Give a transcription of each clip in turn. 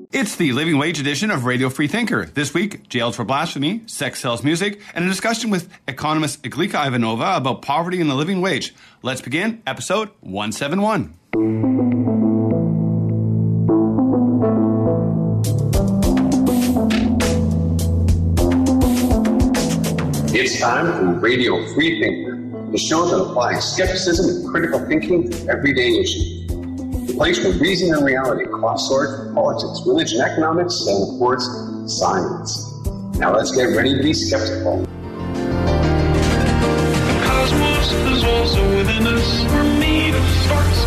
It's the Living Wage edition of Radio Free Thinker. This week, jailed for blasphemy, sex sells music, and a discussion with economist Iglika Ivanova about poverty and the living wage. Let's begin episode 171. It's time for Radio Free Thinker, the show that applies skepticism and critical thinking to everyday issues. The place where reason and reality cross swords with politics, religion, economics, and of course, science. Now let's get ready to be skeptical. The cosmos is also within us. We're made of stars.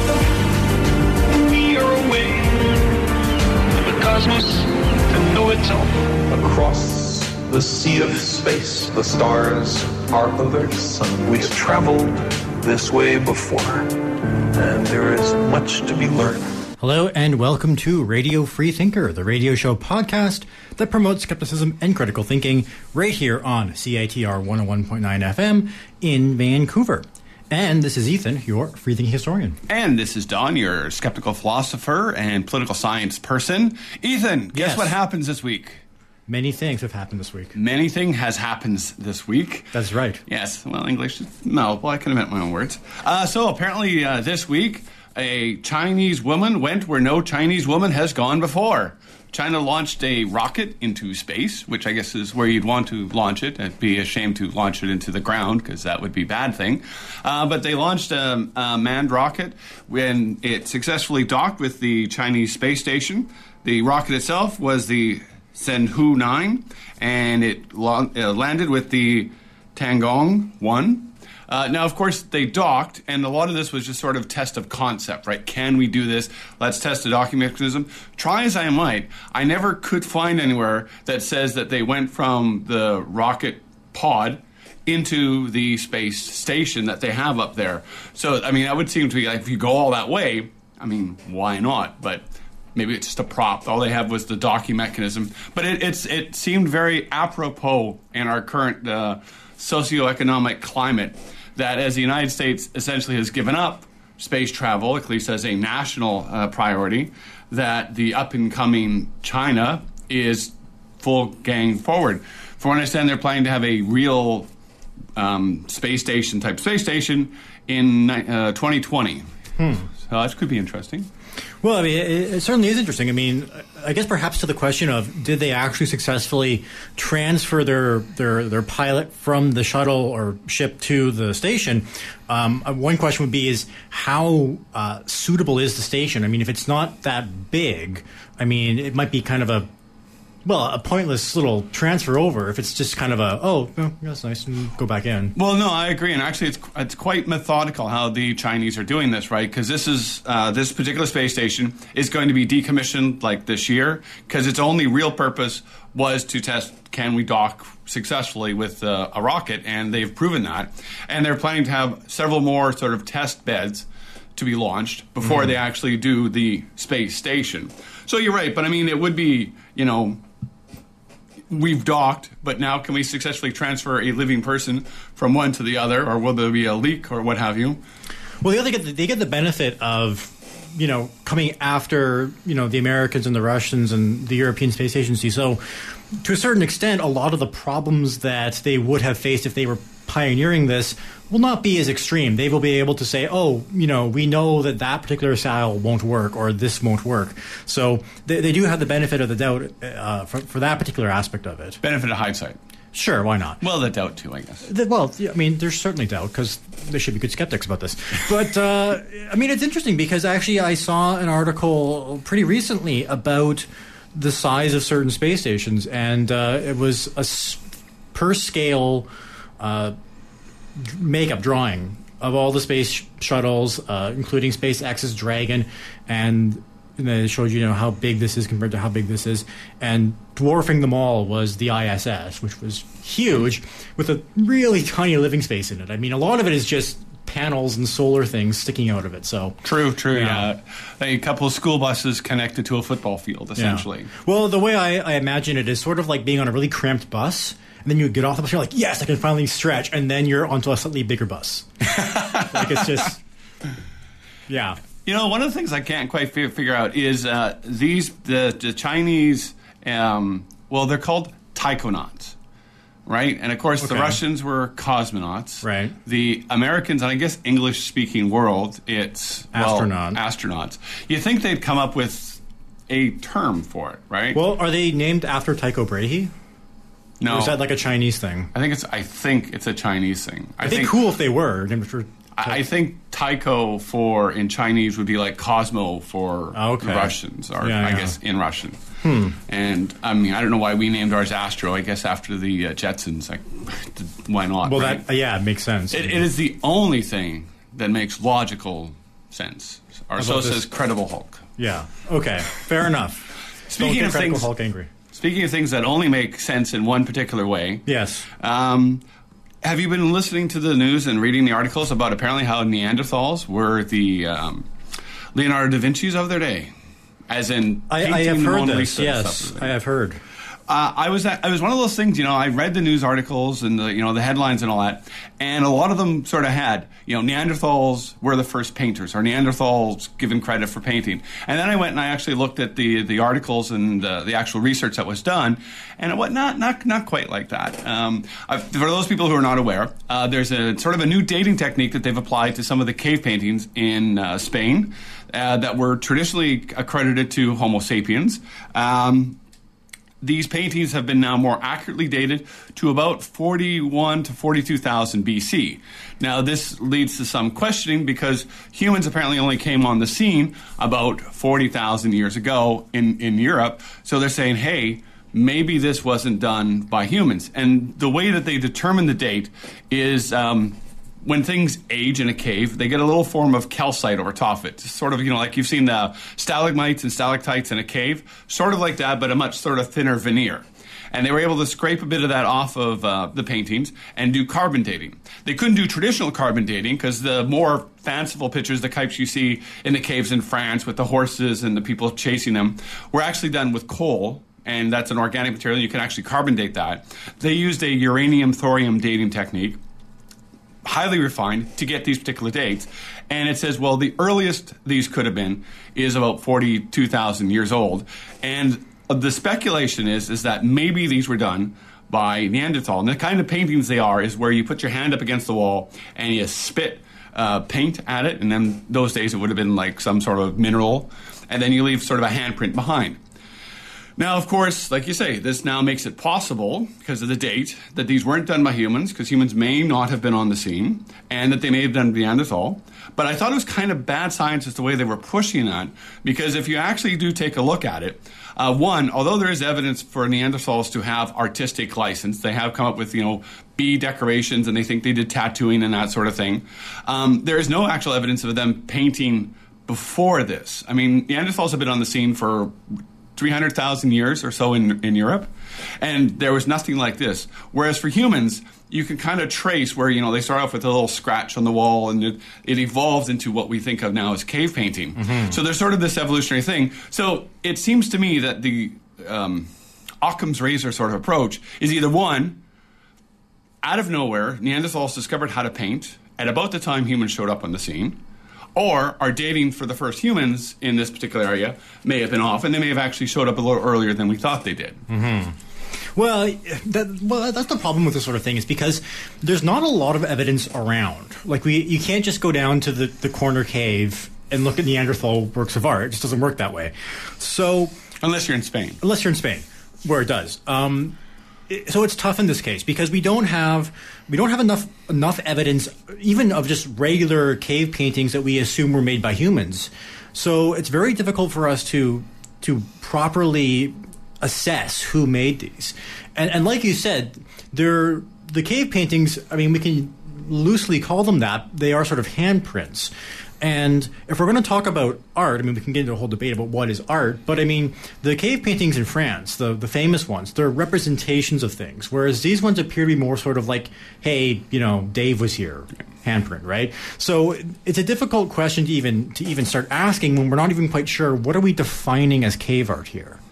We are away from the cosmos to know itself. Across the sea of space, the stars are others. We have traveled this way before, and there is much to be learned. Hello and welcome to Radio Free Thinker, the radio show podcast that promotes skepticism and critical thinking right here on CITR 101.9 FM in Vancouver. And this is Ethan, your free thinking historian. And this is Don, your skeptical philosopher and political science person. Ethan, guess what happens this week? Many things have happened this week. Many things has happened this week. That's right. Yes. Well, English is malleable. I can invent my own words. So apparently this week, a Chinese woman went where no Chinese woman has gone before. China launched a rocket into space, which I guess is where you'd want to launch it. It'd be a shame to launch it into the ground because that would be a bad thing. But they launched a manned rocket when it successfully docked with the Chinese space station. The rocket itself was the Zhenghe 9, and it landed with the Tiangong 1. Now, of course, they docked, and a lot of this was just sort of test of concept, right? Can we do this? Let's test the docking mechanism. Try as I might, I never could find anywhere that says that they went from the rocket pod into the space station that they have up there. So, I mean, that would seem to be like, if you go all that way, I mean, why not? But maybe it's just a prop. All they have was the docking mechanism. But it seemed very apropos in our current socioeconomic climate that as the United States essentially has given up space travel, at least as a national priority, that the up-and-coming China is full gang forward. From what I understand, they're planning to have a real space station in 2020. So that could be interesting. Well, I mean, it certainly is interesting. I mean, I guess perhaps to the question of did they actually successfully transfer their pilot from the shuttle or ship to the station? One question would be is how suitable is the station? I mean, if it's not that big, I mean, it might be kind of a pointless little transfer over if it's just kind of that's nice, and go back in. Well, no, I agree. And actually, it's quite methodical how the Chinese are doing this, right? Because this particular space station is going to be decommissioned like this year because its only real purpose was to test can we dock successfully with a rocket, and they've proven that. And they're planning to have several more sort of test beds to be launched before they actually do the space station. So you're right, but I mean, it would be, we've docked, but now can we successfully transfer a living person from one to the other, or will there be a leak or what have you? Well, they get the benefit of, coming after, the Americans and the Russians and the European Space Agency. So to a certain extent, a lot of the problems that they would have faced if they were pioneering this will not be as extreme. They will be able to say, we know that particular style won't work or this won't work. So they do have the benefit of the doubt for that particular aspect of it. Benefit of hindsight. Sure, why not? Well, the doubt too, I guess. There's certainly doubt because there should be good skeptics about this. But, it's interesting because actually I saw an article pretty recently about the size of certain space stations, and it was a per scale makeup drawing of all the space shuttles, including SpaceX's Dragon, and then it showed how big this is compared to how big this is, and dwarfing them all was the ISS, which was huge with a really tiny living space in it. I mean, a lot of it is just panels and solar things sticking out of it. So true. Yeah, a couple of school buses connected to a football field, essentially. Yeah. Well, the way I imagine it is sort of like being on a really cramped bus. And then you get off the bus, you're like, yes, I can finally stretch. And then you're onto a slightly bigger bus. Like it's just, yeah. One of the things I can't quite figure out is the Chinese. They're called taikonauts, right? And of course, the Russians were cosmonauts. Right. The Americans, and I guess English-speaking world, it's astronauts. You think they'd come up with a term for it, right? Well, are they named after Tycho Brahe? No. Or is that like a Chinese thing? I think it's a Chinese thing. It'd be cool if they were. I think Tycho in Chinese would be like Cosmo for the Russians, or I guess in Russian. And I mean, I don't know why we named ours Astro. I guess after the Jetsons, why not? Well, right? it makes sense. It is the only thing that makes logical sense, or so says Credible Hulk. Yeah. Okay. Fair enough. Speaking of things, Hulk angry. Speaking of things that only make sense in one particular way. Yes. Have you been listening to the news and reading the articles about apparently how Neanderthals were the Leonardo da Vinci's of their day? As in, I have heard this. Yes, I have heard. I was one of those things. I read the news articles and the headlines and all that, and a lot of them sort of had Neanderthals were the first painters, or Neanderthals given credit for painting. And then I went and I actually looked at the articles and the actual research that was done, and it was not quite like that. For those people who are not aware, there's a sort of a new dating technique that they've applied to some of the cave paintings in Spain that were traditionally accredited to Homo sapiens. These paintings have been now more accurately dated to about 41 to 42,000 BC. Now, this leads to some questioning because humans apparently only came on the scene about 40,000 years ago in Europe. So they're saying, hey, maybe this wasn't done by humans. And the way that they determine the date is when things age in a cave, they get a little form of calcite over top of it. Sort of, like you've seen the stalagmites and stalactites in a cave. Sort of like that, but a much sort of thinner veneer. And they were able to scrape a bit of that off of the paintings and do carbon dating. They couldn't do traditional carbon dating because the more fanciful pictures, the types you see in the caves in France with the horses and the people chasing them, were actually done with coal. And that's an organic material. You can actually carbon date that. They used a uranium-thorium dating technique, highly refined, to get these particular dates. And it says, well, the earliest these could have been is about 42,000 years old. And the speculation is that maybe these were done by Neanderthal. And the kind of paintings they are is where you put your hand up against the wall and you spit paint at it. And then those days it would have been like some sort of mineral. And then you leave sort of a handprint behind. Now, of course, like you say, this now makes it possible, because of the date, that these weren't done by humans, because humans may not have been on the scene, and that they may have done Neanderthal. But I thought it was kind of bad science as the way they were pushing that, because if you actually do take a look at it, one, although there is evidence for Neanderthals to have artistic license, they have come up with, bee decorations, and they think they did tattooing and that sort of thing. There is no actual evidence of them painting before this. I mean, Neanderthals have been on the scene for 300,000 years or so in Europe, and there was nothing like this. Whereas for humans, you can kind of trace where, they start off with a little scratch on the wall, and it evolves into what we think of now as cave painting. Mm-hmm. So there's sort of this evolutionary thing. So it seems to me that the Occam's razor sort of approach is either one, out of nowhere, Neanderthals discovered how to paint at about the time humans showed up on the scene, or our dating for the first humans in this particular area may have been off, and they may have actually showed up a little earlier than we thought they did. Mm-hmm. Well, that's the problem with this sort of thing, is because there's not a lot of evidence around. Like, you can't just go down to the corner cave and look at Neanderthal works of art. It just doesn't work that way. So, unless you're in Spain, where it does. So it's tough in this case because we don't have enough evidence, even of just regular cave paintings that we assume were made by humans. So it's very difficult for us to properly assess who made these. And like you said, the cave paintings, I mean, we can loosely call them that. They are sort of handprints. And if we're going to talk about art, I mean, we can get into a whole debate about what is art, but I mean, the cave paintings in France, the famous ones, they're representations of things, whereas these ones appear to be more sort of like, hey, Dave was here, handprint, right? So it's a difficult question to even start asking when we're not even quite sure what are we defining as cave art here.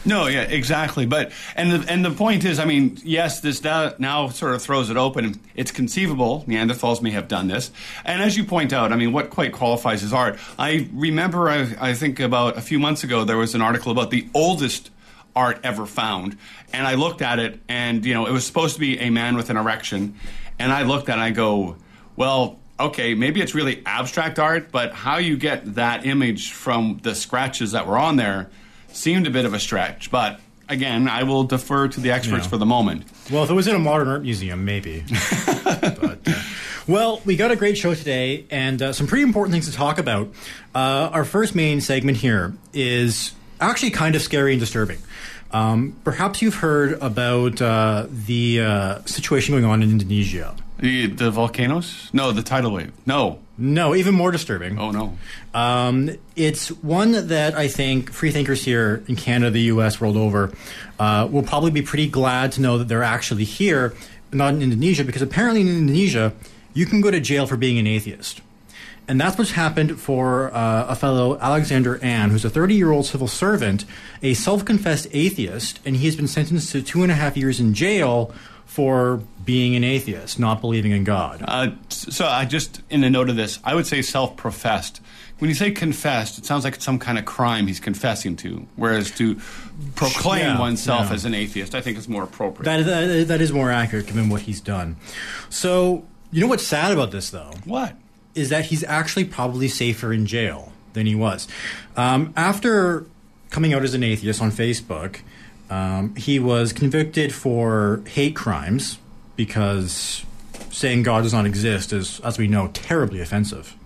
No, yeah, exactly. But and the point is, I mean, yes, this now sort of throws it open. It's conceivable Neanderthals may have done this, and as you point out, I mean, what quite qualifies as art? I remember, I think about a few months ago, there was an article about the oldest art ever found, and I looked at it, and it was supposed to be a man with an erection, and I looked at it, and I go, well, okay, maybe it's really abstract art, but how you get that image from the scratches that were on there seemed a bit of a stretch. But again, I will defer to the experts for the moment. Well, if it was in a modern art museum, maybe. But, well, we got a great show today, and some pretty important things to talk about. Our first main segment here is actually kind of scary and disturbing. Perhaps you've heard about the situation going on in Indonesia. The volcanoes? No, the tidal wave. No, even more disturbing. Oh, no. It's one that I think freethinkers here in Canada, the U.S., world over, will probably be pretty glad to know that they're actually here, not in Indonesia, because apparently in Indonesia, you can go to jail for being an atheist. And that's what's happened for a fellow Alexander Ann, who's a 30-year-old civil servant, a self-confessed atheist, and he has been sentenced to 2.5 years in jail for being an atheist, not believing in God. So I just, in a note of this, I would say self-professed. When you say confessed, it sounds like it's some kind of crime he's confessing to, whereas to proclaim oneself as an atheist, I think is more appropriate. That is more accurate given what he's done. So, you know what's sad about this, though? What? Is that he's actually probably safer in jail than he was. After coming out as an atheist on Facebook, he was convicted for hate crimes because saying God does not exist is, as we know, terribly offensive.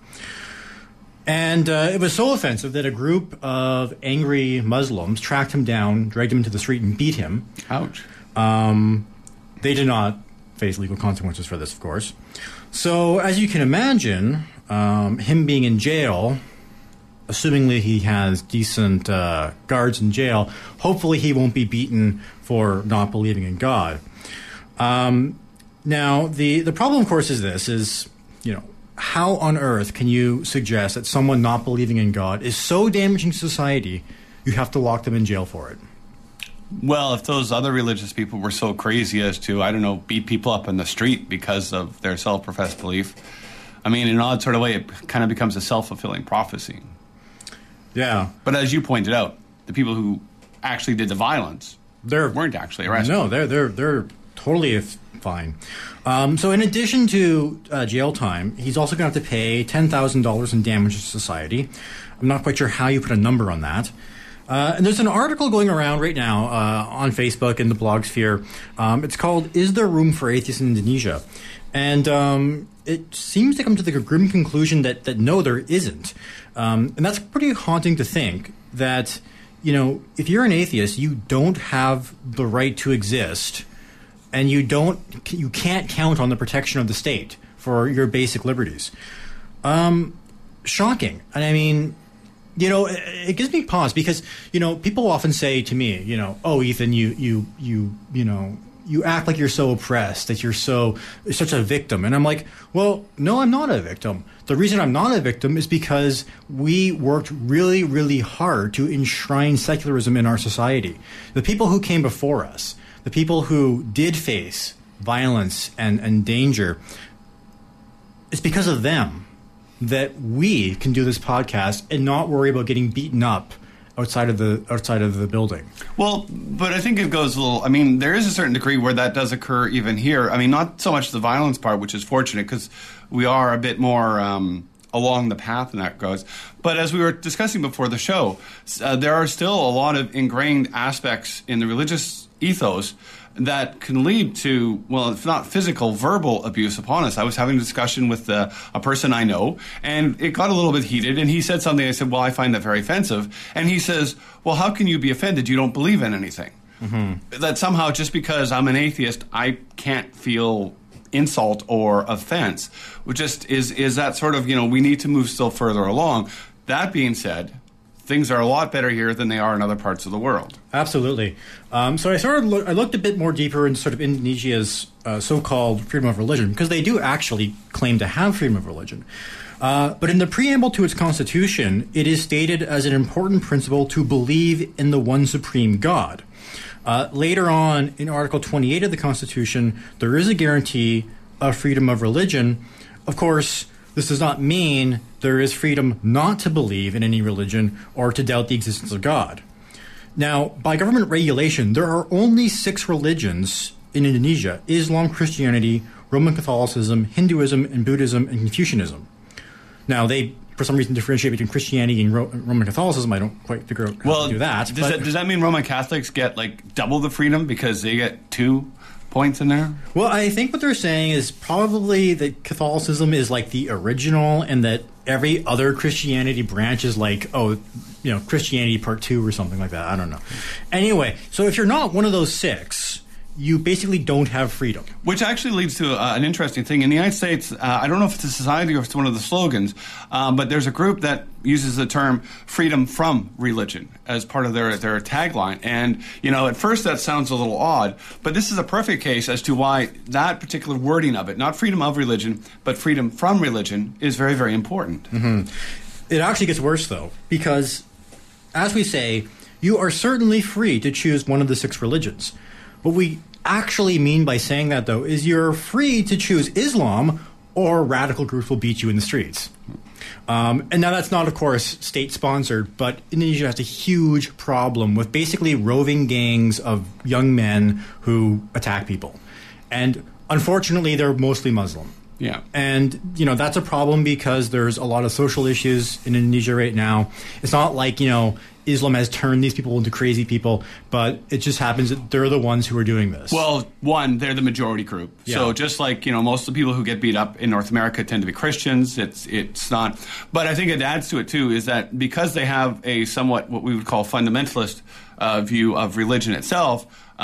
And it was so offensive that a group of angry Muslims tracked him down, dragged him into the street, and beat him. Ouch. They did not face legal consequences for this, of course. So, as you can imagine, him being in jail, assumingly he has decent guards in jail, hopefully he won't be beaten for not believing in God. Now, the problem, of course, is this, how on earth can you suggest that someone not believing in God is so damaging to society, you have to lock them in jail for it? Well, if those other religious people were so crazy as to, I don't know, beat people up in the street because of their self-professed belief, I mean, in an odd sort of way, it kind of becomes a self-fulfilling prophecy. Yeah. But as you pointed out, the people who actually did the violence weren't actually arrested. No, they're totally fine. So in addition to jail time, he's also going to have to pay $10,000 in damage to society. I'm not quite sure how you put a number on that. And there's an article going around right now on Facebook and the blog sphere. It's called, "Is There Room for Atheists in Indonesia?" And it seems to come to the grim conclusion that no, there isn't. And that's pretty haunting to think that, if you're an atheist, you don't have the right to exist, and you can't count on the protection of the state for your basic liberties. Shocking. And I mean, it gives me pause because, people often say to me, oh, Ethan, you act like you're so oppressed, that you're such a victim. And I'm like, well, no, I'm not a victim. The reason I'm not a victim is because we worked really, really hard to enshrine secularism in our society. The people who came before us, the people who did face violence and danger, it's because of them that we can do this podcast and not worry about getting beaten up outside of the building. Well, but I think it goes a little, I mean, there is a certain degree where that does occur even here. I mean, not so much the violence part, which is fortunate because we are a bit more along the path and that goes. But as we were discussing before the show, there are still a lot of ingrained aspects in the religious ethos that can lead to, well, if not physical, verbal abuse upon us. I was having a discussion with a person I know, and it got a little bit heated, and he said something. I said, well, I find that very offensive. And he says, well, how can you be offended? You don't believe in anything. Mm-hmm. That somehow just because I'm an atheist, I can't feel insult or offense, which just is that sort of, we need to move still further along. That being said, things are a lot better here than they are in other parts of the world. Absolutely. So I looked a bit more deeper in sort of Indonesia's so-called freedom of religion, because they do actually claim to have freedom of religion. But in the preamble to its constitution, it is stated as an important principle to believe in the one supreme God. Later on, in Article 28 of the Constitution, there is a guarantee of freedom of religion. Of course, this does not mean there is freedom not to believe in any religion or to doubt the existence of God. Now, by government regulation, there are only 6 religions in Indonesia: Islam, Christianity, Roman Catholicism, Hinduism, and Buddhism, and Confucianism. Now, they, for some reason, differentiate between Christianity and Roman Catholicism. I don't quite figure out how to do that. Does that mean Roman Catholics get like double the freedom because they get 2 points in there? Well, I think what they're saying is probably that Catholicism is like the original, and that every other Christianity branch is like, Christianity Part 2 or something like that. I don't know. Anyway, so if you're not one of those 6, you basically don't have freedom. Which actually leads to an interesting thing. In the United States, I don't know if it's a society or if it's one of the slogans, but there's a group that uses the term freedom from religion as part of their tagline. And, at first that sounds a little odd, but this is a perfect case as to why that particular wording of it, not freedom of religion, but freedom from religion, is very, very important. Mm-hmm. It actually gets worse, though, because, as we say, you are certainly free to choose one of the 6 religions. What we actually mean by saying that, though, is you're free to choose Islam, or radical groups will beat you in the streets. And now that's not, of course, state-sponsored, but Indonesia has a huge problem with basically roving gangs of young men who attack people. And unfortunately, they're mostly Muslim. Yeah. And, that's a problem because there's a lot of social issues in Indonesia right now. It's not like, Islam has turned these people into crazy people, but it just happens that they're the ones who are doing this. Well, one, they're the majority group. Yeah. So just like, most of the people who get beat up in North America tend to be Christians, it's not. But I think it adds to it, too, is that because they have a somewhat what we would call fundamentalist view of religion itself,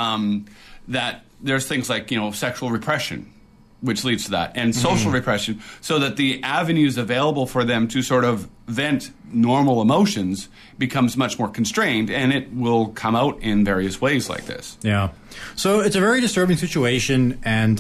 that there's things like, sexual repression, which leads to that, and social repression, so that the avenues available for them to sort of vent normal emotions becomes much more constrained, and it will come out in various ways like this. Yeah. So it's a very disturbing situation, and,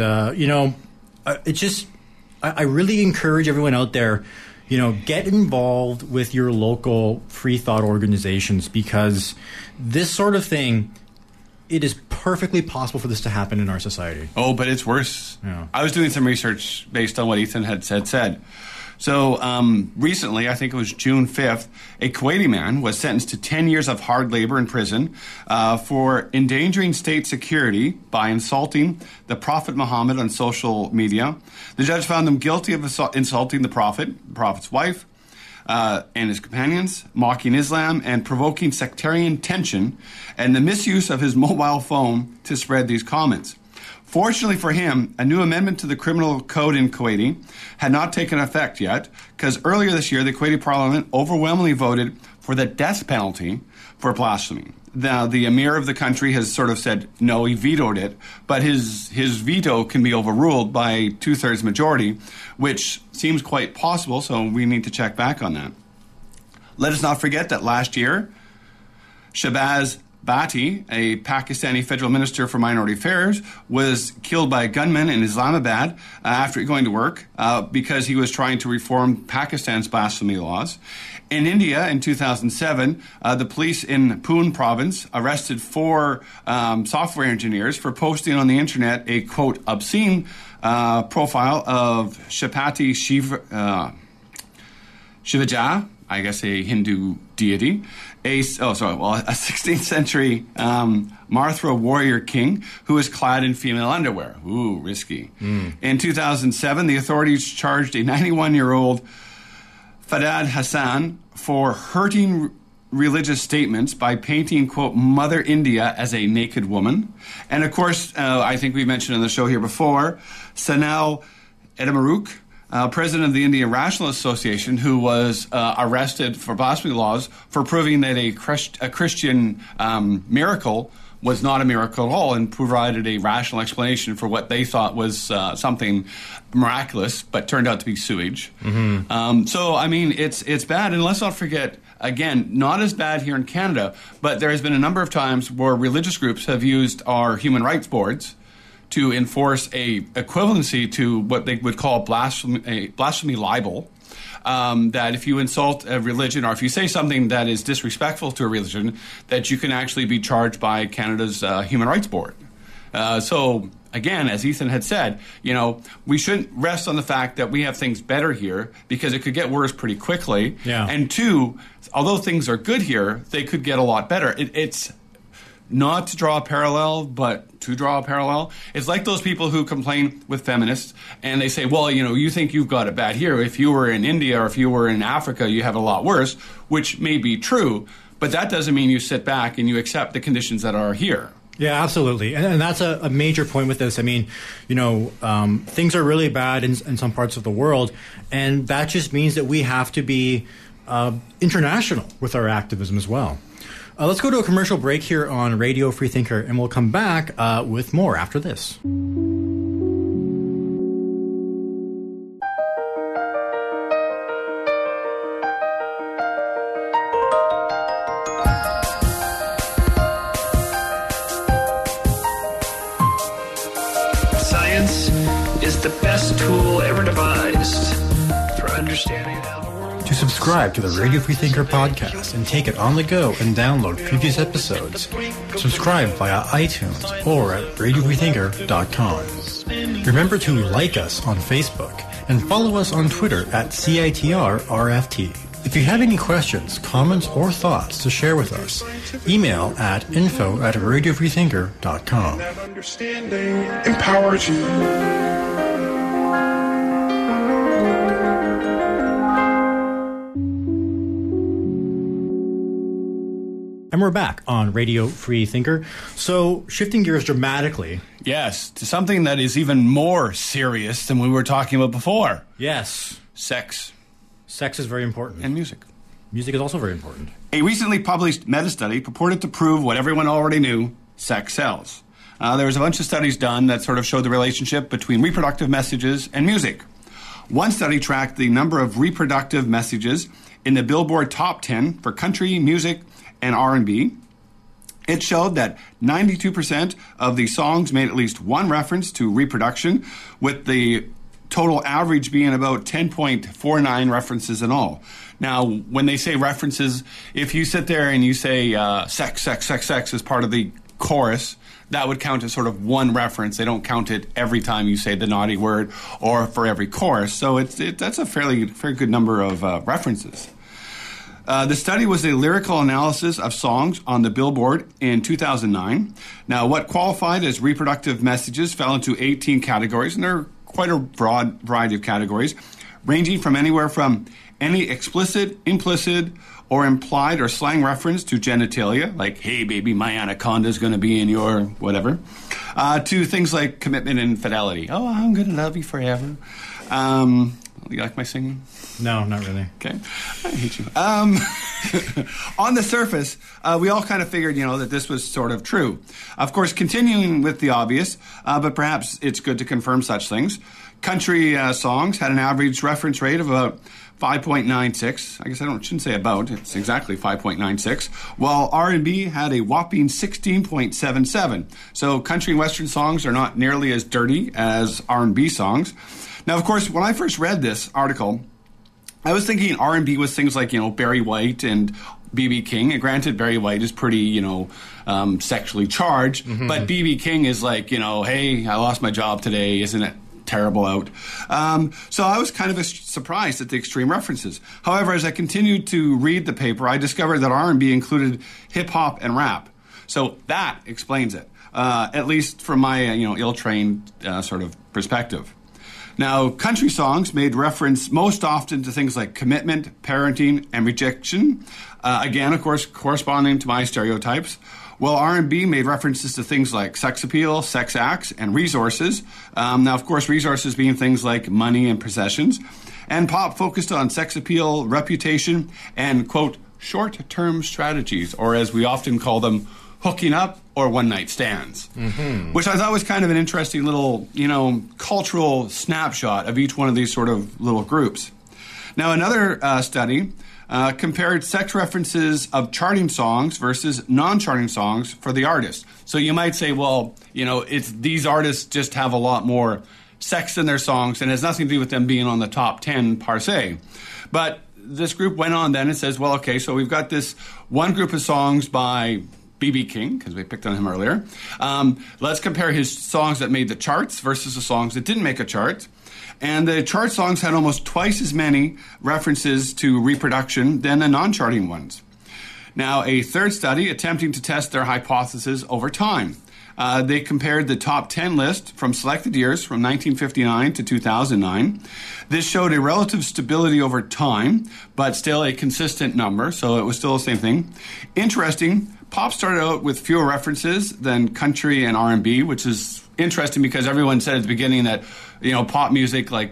I really encourage everyone out there, get involved with your local free thought organizations, because this sort of thing, it is perfectly possible for this to happen in our society. Oh, but it's worse. Yeah. I was doing some research based on what Ethan had said. So recently, I think it was June 5th, a Kuwaiti man was sentenced to 10 years of hard labor in prison for endangering state security by insulting the Prophet Muhammad on social media. The judge found him guilty of insulting the Prophet's wife, and his companions, mocking Islam, and provoking sectarian tension, and the misuse of his mobile phone to spread these comments. Fortunately for him, a new amendment to the criminal code in Kuwait had not taken effect yet, because earlier this year, the Kuwaiti parliament overwhelmingly voted for the death penalty for blasphemy. Now, the emir of the country has sort of said, no, he vetoed it, but his veto can be overruled by 2/3 majority, which seems quite possible, so we need to check back on that. Let us not forget that last year, Shahbaz Bhatti, a Pakistani federal minister for minority affairs, was killed by a gunman in Islamabad after going to work because he was trying to reform Pakistan's blasphemy laws. In India, in 2007, the police in Poon province arrested 4 software engineers for posting on the internet a, quote, obscene profile of Shapati Shivaji, I guess a Hindu deity, a 16th century Mathura warrior king who was clad in female underwear. Ooh, risky. In 2007, the authorities charged a 91-year-old Fadad Hassan for hurting religious statements by painting, quote, Mother India as a naked woman. And, of course, I think we mentioned on the show here before, Sanal Edamaruk, president of the Indian Rationalist Association, who was arrested for blasphemy laws for proving that a Christian miracle was not a miracle at all, and provided a rational explanation for what they thought was something miraculous, but turned out to be sewage. So, I mean, it's bad. And let's not forget, again, not as bad here in Canada, but there has been a number of times where religious groups have used our human rights boards to enforce a equivalency to what they would call blasphemy libel, that if you insult a religion or if you say something that is disrespectful to a religion, that you can actually be charged by Canada's Human Rights Board. So, again, as Ethan had said, we shouldn't rest on the fact that we have things better here because it could get worse pretty quickly. Yeah. And two, although things are good here, they could get a lot better. It's not to draw a parallel, but to draw a parallel. It's like those people who complain with feminists and they say, well, you think you've got it bad here. If you were in India or if you were in Africa, you have it a lot worse, which may be true, but that doesn't mean you sit back and you accept the conditions that are here. Yeah, absolutely. And that's a major point with this. I mean, things are really bad in some parts of the world, and that just means that we have to be international with our activism as well. Let's go to a commercial break here on Radio Freethinker, and we'll come back with more after this. Science is the best tool ever devised for understanding how the world... To subscribe to the Radio Freethinker podcast and take it on the go and download previous episodes, subscribe via iTunes or at radiofreethinker.com. Remember to like us on Facebook and follow us on Twitter at CITRRFT. If you have any questions, comments, or thoughts to share with us, email at info@radiofreethinker.com. That understanding empowers you. And we're back on Radio Free Thinker. So, shifting gears dramatically. Yes, to something that is even more serious than we were talking about before. Yes. Sex. Sex is very important. And music. Music is also very important. A recently published meta-study purported to prove what everyone already knew: sex sells. There was a bunch of studies done that sort of showed the relationship between reproductive messages and music. One study tracked the number of reproductive messages in the Billboard Top 10 for country, music, and R&B. It showed that 92% of the songs made at least one reference to reproduction, with the total average being about 10.49 references in all. Now, when they say references, if you sit there and you say sex, sex, sex, sex as part of the chorus, that would count as sort of one reference. They don't count it every time you say the naughty word or for every chorus. So that's a very good number of references. The study was a lyrical analysis of songs on the Billboard in 2009. Now, what qualified as reproductive messages fell into 18 categories, and there are quite a broad variety of categories, ranging from anywhere from any explicit, implicit, or implied or slang reference to genitalia, like, hey, baby, my anaconda's going to be in your whatever, to things like commitment and fidelity. Oh, I'm going to love you forever. You like my singing? No, not really. Okay. I hate you. On the surface, we all kind of figured, that this was sort of true. Of course, continuing with the obvious, but perhaps it's good to confirm such things. Country songs had an average reference rate of about 5.96. I guess shouldn't say about. It's exactly 5.96. While R&B had a whopping 16.77. So country and Western songs are not nearly as dirty as R&B songs. Now, of course, when I first read this article, I was thinking R&B was things like, Barry White and B.B. King. And granted, Barry White is pretty, sexually charged. Mm-hmm. But B.B. King is like, hey, I lost my job today. Isn't it terrible out? So I was kind of surprised at the extreme references. However, as I continued to read the paper, I discovered that R&B included hip-hop and rap. So that explains it, at least from my, ill-trained sort of perspective. Now, country songs made reference most often to things like commitment, parenting, and rejection. Again, of course, corresponding to my stereotypes. While R&B made references to things like sex appeal, sex acts, and resources. Now, of course, resources being things like money and possessions. And pop focused on sex appeal, reputation, and, quote, short-term strategies, or as we often call them, hooking up or one-night stands, which I thought was kind of an interesting little, cultural snapshot of each one of these sort of little groups. Now, another study compared sex references of charting songs versus non-charting songs for the artists. So you might say, well, it's these artists just have a lot more sex in their songs, and it has nothing to do with them being on the top 10 per se. But this group went on then and says, well, okay, so we've got this one group of songs by B.B. King, because we picked on him earlier. Let's compare his songs that made the charts versus the songs that didn't make a chart. And the chart songs had almost twice as many references to reproduction than the non-charting ones. Now, a third study attempting to test their hypothesis over time. They compared the top 10 list from selected years from 1959 to 2009. This showed a relative stability over time, but still a consistent number, so it was still the same thing. Interesting, pop started out with fewer references than country and R&B, which is interesting because everyone said at the beginning that, you know, pop music like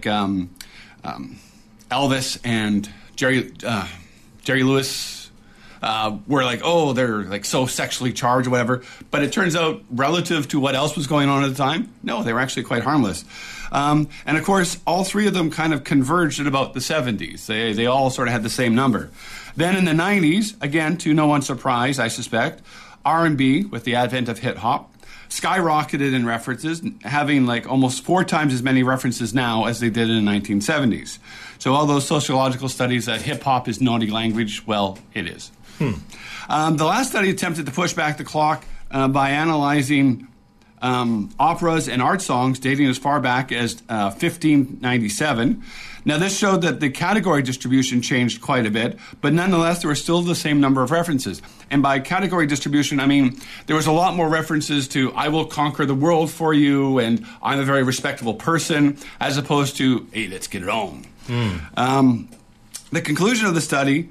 Elvis and Jerry Lewis were like, oh, they're like so sexually charged or whatever. But it turns out, relative to what else was going on at the time, no, they were actually quite harmless. And of course, all three of them kind of converged at about the 70s. They all sort of had the same number. Then in the 90s, again, to no one's surprise, I suspect, R&B, with the advent of hip-hop, skyrocketed in references, having like almost 4 times as many references now as they did in the 1970s. So all those sociological studies that hip-hop is naughty language, well, it is. The last study attempted to push back the clock by analyzing operas and art songs dating as far back as 1597. Now, this showed that the category distribution changed quite a bit, but nonetheless, there were still the same number of references. And by category distribution, I mean there was a lot more references to I will conquer the world for you and I'm a very respectable person, as opposed to, hey, let's get it on. The conclusion of the study...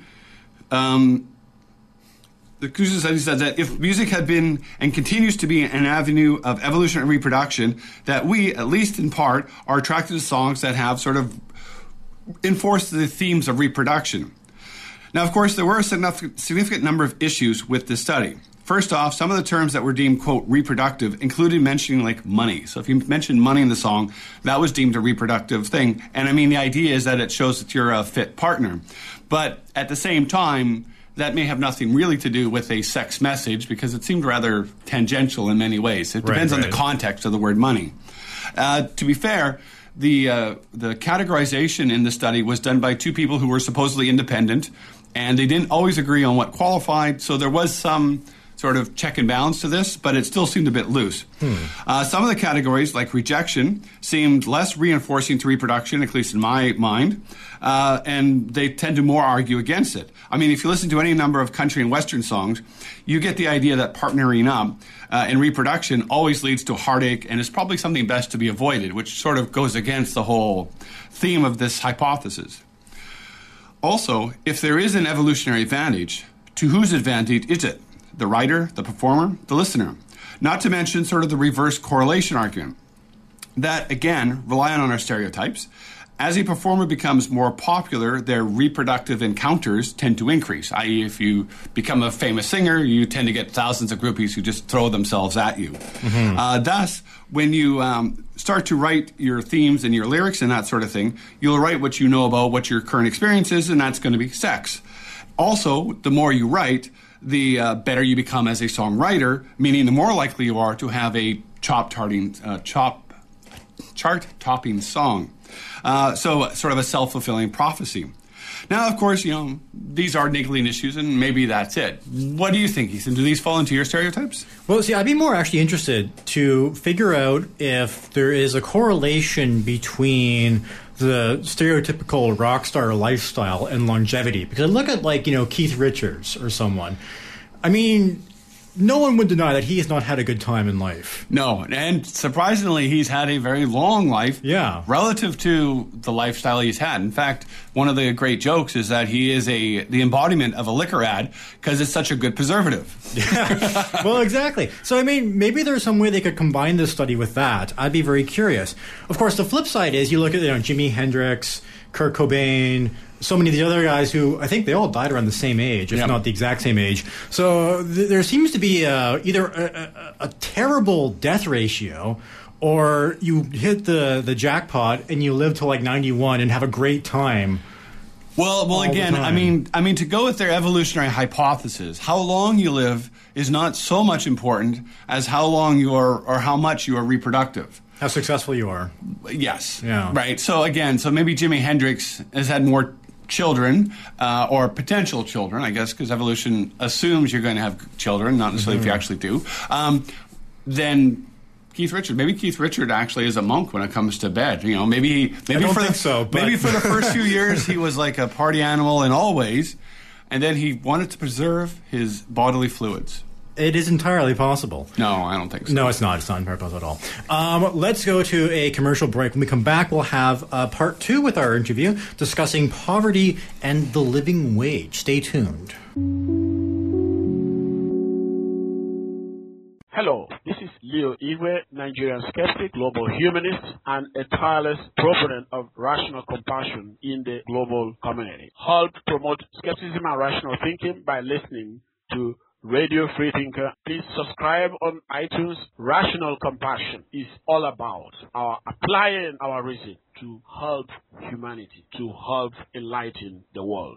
The conclusion study said that if music had been and continues to be an avenue of evolution and reproduction, that we, at least in part, are attracted to songs that have sort of enforced the themes of reproduction. Now, of course, there were a significant number of issues with this study. First off, some of the terms that were deemed, quote, reproductive included mentioning, like, money. So if you mentioned money in the song, that was deemed a reproductive thing. And, I mean, the idea is that it shows that you're a fit partner. But at the same time, that may have nothing really to do with a sex message because it seemed rather tangential in many ways. It depends on the context of the word money. To be fair, the categorization in the study was done by 2 people who were supposedly independent, and they didn't always agree on what qualified, so there was some sort of check and balance to this, but it still seemed a bit loose. Some of the categories, like rejection, seemed less reinforcing to reproduction, at least in my mind, and they tend to more argue against it. I mean, if you listen to any number of country and Western songs, you get the idea that partnering up in reproduction always leads to heartache and is probably something best to be avoided, which sort of goes against the whole theme of this hypothesis. Also, if there is an evolutionary advantage, to whose advantage is it? The writer, the performer, the listener. Not to mention sort of the reverse correlation argument. That, again, relying on our stereotypes. As a performer becomes more popular, their reproductive encounters tend to increase, i.e. if you become a famous singer, you tend to get thousands of groupies who just throw themselves at you. Thus, when you start to write your themes and your lyrics and that sort of thing, you'll write what you know about what your current experience is, and that's going to be sex. Also, the more you write, the better you become as a songwriter, meaning the more likely you are to have a chart-topping song. So sort of a self-fulfilling prophecy. Now, of course, you know, these are niggling issues, and maybe that's it. What do you think, Ethan? Do these fall into your stereotypes? Well, see, I'd be more actually interested to figure out if there is a correlation between the stereotypical rock star lifestyle and longevity. Because I look at, like, you know, Keith Richards or someone. I mean, no one would deny that he has not had a good time in life. No, and surprisingly, he's had a very long life relative to the lifestyle he's had. In fact, one of the great jokes is that he is the embodiment of a liquor ad because it's such a good preservative. Yeah. Well, exactly. So, I mean, maybe there's some way they could combine this study with that. I'd be very curious. Of course, the flip side is you look at, you know, Jimi Hendrix, Kurt Cobain, so many of the other guys who I think they all died around the same age, if not the exact same age. So there seems to be either a terrible death ratio, or you hit the jackpot and you live to like 91 and have a great time. Well, again, I mean, to go with their evolutionary hypothesis, how long you live is not so much important as how long or how much you are reproductive. How successful you are. Yes. Yeah. Right. So again, maybe Jimi Hendrix has had more children or potential children, I guess, because evolution assumes you're going to have children, not necessarily if you actually do, then Keith Richard. Maybe Keith Richard actually is a monk when it comes to bed. You know, maybe I don't think so. But Maybe for the first few years he was like a party animal in all ways, and then he wanted to preserve his bodily fluids. It is entirely possible. No, I don't think so. No, it's not. It's not entirely possible at all. Let's go to a commercial break. When we come back, we'll have part 2 with our interview discussing poverty and the living wage. Stay tuned. Hello, this is Leo Igwe, Nigerian skeptic, global humanist, and a tireless proponent of rational compassion in the global community. Help promote skepticism and rational thinking by listening to Radio Free Thinker. Please subscribe on iTunes. Rational compassion is all about applying our reason to help humanity, to help enlighten the world.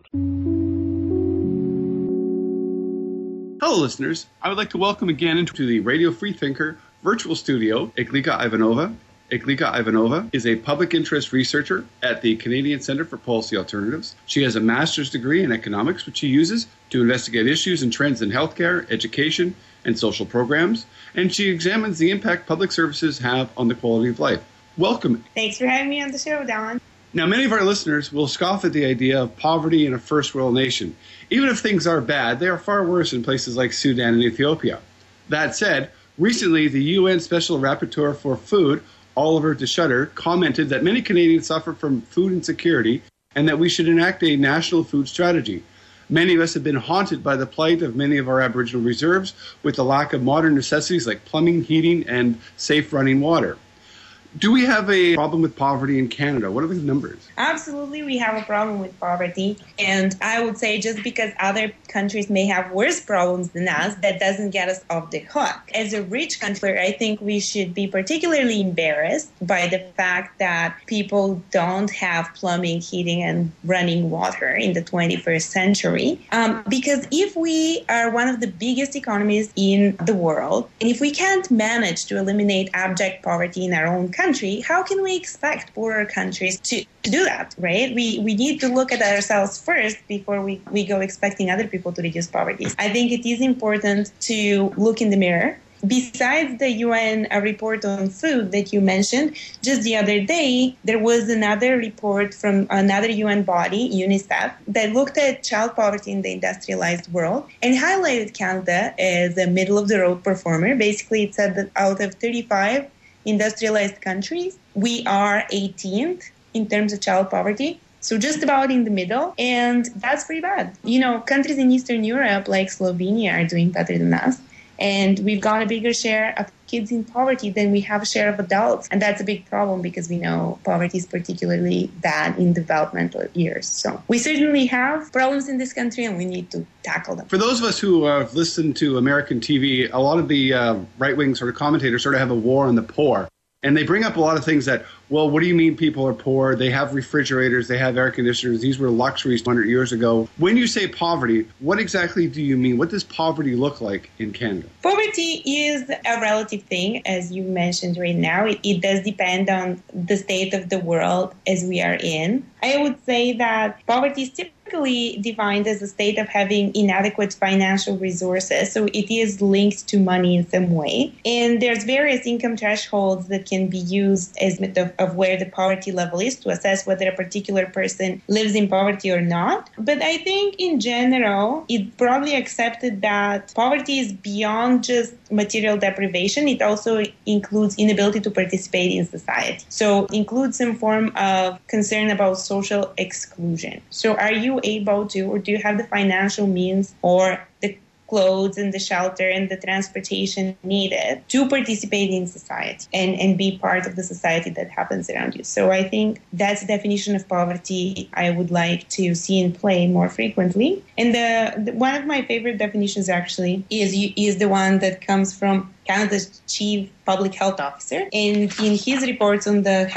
Hello, listeners. I would like to welcome again into the Radio Free Thinker virtual studio, Iglika Ivanova. Iglika Ivanova is a public interest researcher at the Canadian Centre for Policy Alternatives. She has a master's degree in economics, which she uses to investigate issues and trends in healthcare, education, and social programs, and she examines the impact public services have on the quality of life. Welcome. Thanks for having me on the show, Don. Now, many of our listeners will scoff at the idea of poverty in a first world nation. Even if things are bad, they are far worse in places like Sudan and Ethiopia. That said, recently the UN Special Rapporteur for Food, Oliver de Schutter, commented that many Canadians suffer from food insecurity and that we should enact a national food strategy. Many of us have been haunted by the plight of many of our Aboriginal reserves with the lack of modern necessities like plumbing, heating, and safe running water. Do we have a problem with poverty in Canada? What are the numbers? Absolutely, we have a problem with poverty. And I would say just because other countries may have worse problems than us, that doesn't get us off the hook. As a rich country, I think we should be particularly embarrassed by the fact that people don't have plumbing, heating, and running water in the 21st century. Because if we are one of the biggest economies in the world, and if we can't manage to eliminate abject poverty in our own country, how can we expect poorer countries to do that, right? We need to look at ourselves first before we go expecting other people to reduce poverty. I think it is important to look in the mirror. Besides the UN report on food that you mentioned, just the other day, there was another report from another UN body, UNICEF, that looked at child poverty in the industrialized world and highlighted Canada as a middle-of-the-road performer. Basically, it said that out of 35 industrialized countries, we are 18th in terms of child poverty. So just about in the middle, and that's pretty bad. You know, countries in Eastern Europe like Slovenia are doing better than us, and we've got a bigger share of kids in poverty than we have a share of adults. And that's a big problem because we know poverty is particularly bad in developmental years. So we certainly have problems in this country and we need to tackle them. For those of us who have listened to American TV, a lot of the right-wing sort of commentators sort of have a war on the poor. And they bring up a lot of things that, well, what do you mean people are poor? They have refrigerators, they have air conditioners. These were luxuries 100 years ago. When you say poverty, what exactly do you mean? What does poverty look like in Canada? Poverty is a relative thing, as you mentioned right now. It does depend on the state of the world as we are in. I would say that poverty is typically defined as a state of having inadequate financial resources. So it is linked to money in some way. And there's various income thresholds that can be used as method of where the poverty level is to assess whether a particular person lives in poverty or not. But I think in general, it's broadly accepted that poverty is beyond just material deprivation. It also includes inability to participate in society. So it includes some form of concern about social exclusion. So are you able to, or do you have the financial means or the clothes and the shelter and the transportation needed to participate in society and be part of the society that happens around you? So I think that's the definition of poverty I would like to see in play more frequently. And the one of my favorite definitions actually is the one that comes from Canada's chief public health officer. And in his reports on the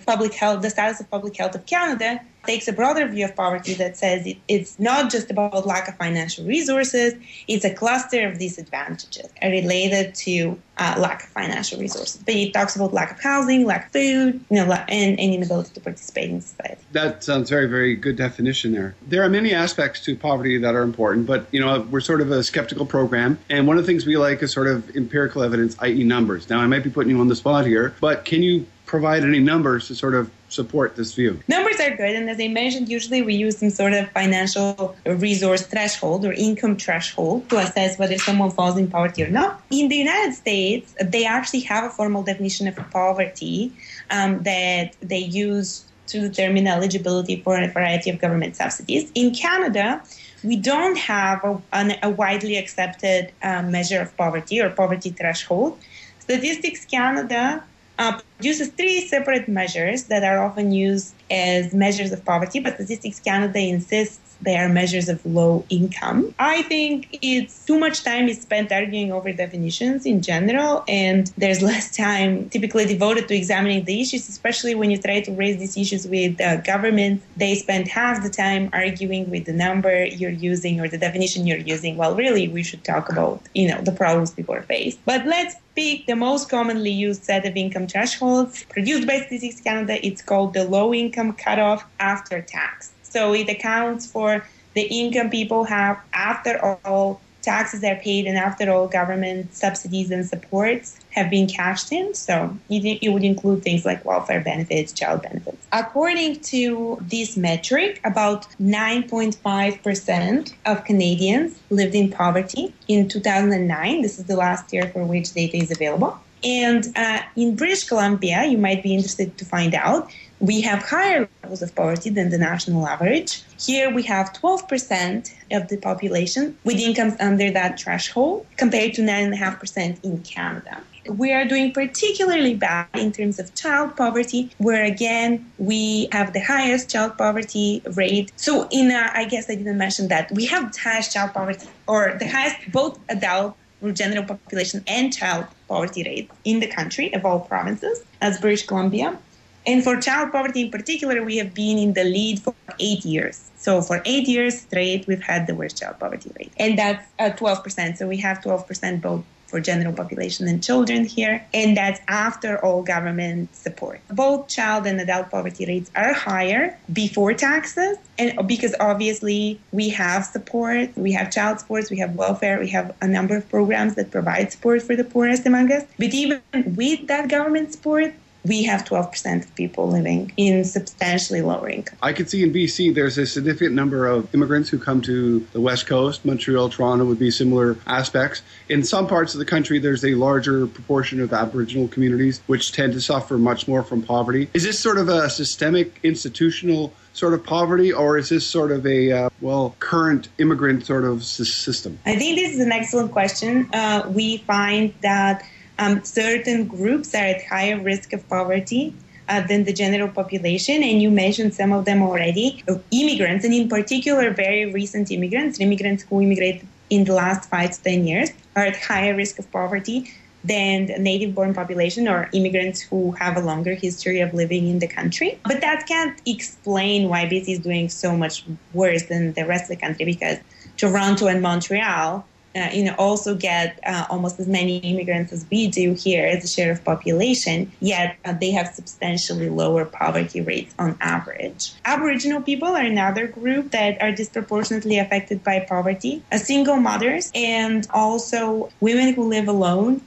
status of public health of Canada, takes a broader view of poverty that says it's not just about lack of financial resources, it's a cluster of disadvantages related to lack of financial resources. But it talks about lack of housing, lack of food, and inability to participate in society. That sounds very, very good definition there. There are many aspects to poverty that are important, but, we're sort of a skeptical program, and one of the things we like is sort of empirical evidence, i.e. numbers. Now, I might be putting you on the spot here, but can you provide any numbers to sort of support this view? Numbers are good, and as I mentioned, usually we use some sort of financial resource threshold or income threshold to assess whether someone falls in poverty or not. In the United States, they actually have a formal definition of poverty that they use to determine eligibility for a variety of government subsidies. In Canada, we don't have a widely accepted measure of poverty or poverty threshold. Statistics Canada produces 3 separate measures that are often used as measures of poverty, but Statistics Canada insists they are measures of low income. I think it's too much time is spent arguing over definitions in general, and there's less time typically devoted to examining the issues, especially when you try to raise these issues with government. They spend half the time arguing with the number you're using or the definition you're using, while really we should talk about, the problems people face. But let's pick the most commonly used set of income thresholds produced by Statistics Canada. It's called the low income cutoff after tax. So it accounts for the income people have after all taxes are paid and after all government subsidies and supports have been cashed in. So it would include things like welfare benefits, child benefits. According to this metric, about 9.5% of Canadians lived in poverty in 2009. This is the last year for which data is available. And in British Columbia, you might be interested to find out, we have higher levels of poverty than the national average. Here we have 12% of the population with incomes under that threshold compared to 9.5% in Canada. We are doing particularly bad in terms of child poverty, where again, we have the highest child poverty rate. So I guess I didn't mention that, we have the highest child poverty, or the highest both adult or general population and child poverty rate in the country of all provinces as British Columbia. And for child poverty in particular, we have been in the lead for 8 years. So for 8 years straight, we've had the worst child poverty rate. And that's 12%. So we have 12% both for general population and children here. And that's after all government support. Both child and adult poverty rates are higher before taxes. And because obviously we have support, we have child supports, we have welfare, we have a number of programs that provide support for the poorest among us. But even with that government support, we have 12% of people living in substantially lower income. I can see in BC there's a significant number of immigrants who come to the West Coast. Montreal, Toronto would be similar aspects. In some parts of the country, there's a larger proportion of Aboriginal communities which tend to suffer much more from poverty. Is this sort of a systemic, institutional sort of poverty, or is this sort of a, current immigrant sort of system? I think this is an excellent question. We find that certain groups are at higher risk of poverty than the general population, and you mentioned some of them already. Immigrants, and in particular very recent immigrants who immigrated in the last 5 to 10 years, are at higher risk of poverty than the native-born population or immigrants who have a longer history of living in the country. But that can't explain why BC is doing so much worse than the rest of the country, because Toronto and Montreal also get almost as many immigrants as we do here as a share of population, yet they have substantially lower poverty rates on average. Aboriginal people are another group that are disproportionately affected by poverty. Single mothers and also women who live alone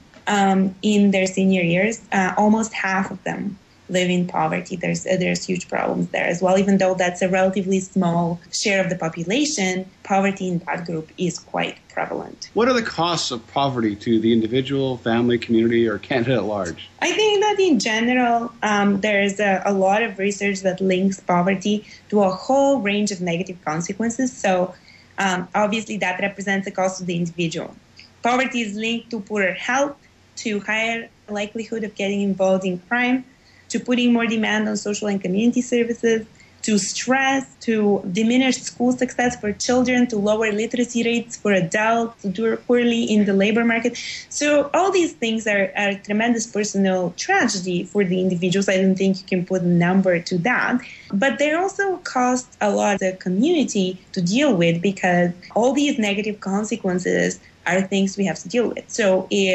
in their senior years, almost half of them live in poverty. There's huge problems there as well. Even though that's a relatively small share of the population, poverty in that group is quite prevalent. What are the costs of poverty to the individual, family, community, or Canada at large? I think that in general, there's a lot of research that links poverty to a whole range of negative consequences. So obviously that represents the cost of the individual. Poverty is linked to poorer health, to higher likelihood of getting involved in crime, to putting more demand on social and community services, to stress, to diminished school success for children, to lower literacy rates for adults, to do poorly in the labor market. So all these things are a tremendous personal tragedy for the individuals. I don't think you can put a number to that. But they also cost a lot of the community to deal with, because all these negative consequences are things we have to deal with. So if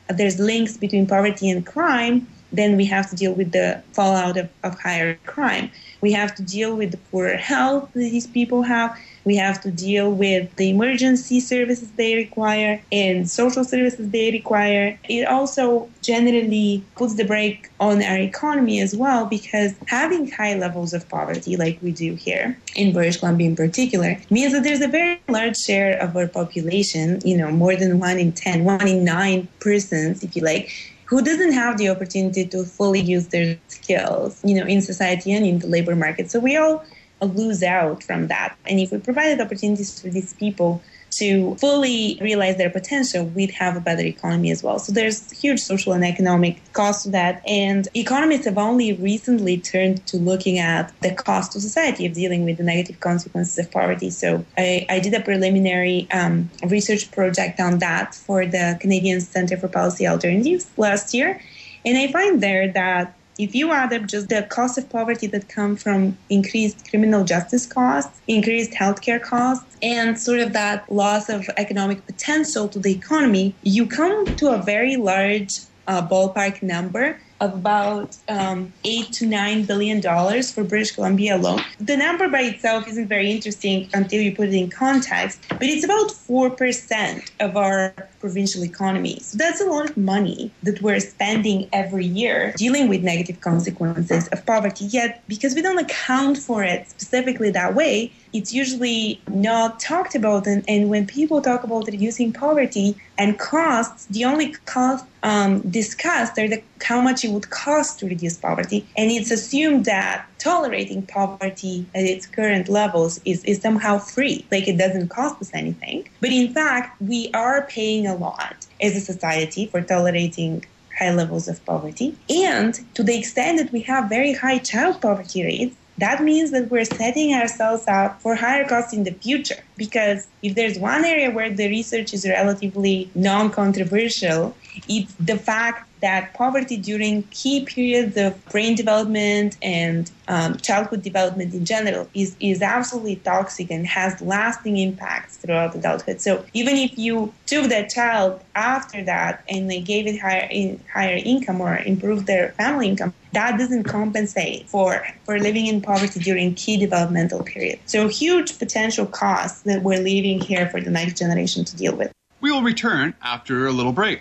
there's links between poverty and crime, then we have to deal with the fallout of higher crime. We have to deal with the poorer health that these people have. We have to deal with the emergency services they require and social services they require. It also generally puts the brake on our economy as well, because having high levels of poverty like we do here in British Columbia in particular means that there's a very large share of our population, more than 1 in 10, 1 in 9 persons, if you like, who doesn't have the opportunity to fully use their skills, in society and in the labor market. So we all lose out from that. And if we provided opportunities for these people to fully realize their potential, we'd have a better economy as well. So there's huge social and economic cost to that. And economists have only recently turned to looking at the cost to society of dealing with the negative consequences of poverty. So I did a preliminary research project on that for the Canadian Centre for Policy Alternatives last year. And I find there that if you add up just the cost of poverty that come from increased criminal justice costs, increased healthcare costs, and sort of that loss of economic potential to the economy, you come to a very large ballpark number of about $8 to $9 billion for British Columbia alone. The number by itself isn't very interesting until you put it in context, but it's about 4% of our provincial economy. So that's a lot of money that we're spending every year dealing with negative consequences of poverty. Yet, because we don't account for it specifically that way, it's usually not talked about. And when people talk about reducing poverty and costs, the only costs discussed are how much it would cost to reduce poverty. And it's assumed that tolerating poverty at its current levels is somehow free, like it doesn't cost us anything. But in fact, we are paying a lot as a society for tolerating high levels of poverty. And to the extent that we have very high child poverty rates, that means that we're setting ourselves up for higher costs in the future. Because if there's one area where the research is relatively non-controversial, it's the fact that poverty during key periods of brain development and childhood development in general is absolutely toxic and has lasting impacts throughout adulthood. So even if you took that child after that and they gave it higher income or improved their family income, that doesn't compensate for living in poverty during key developmental periods. So huge potential costs that we're leaving here for the next generation to deal with. We will return after a little break.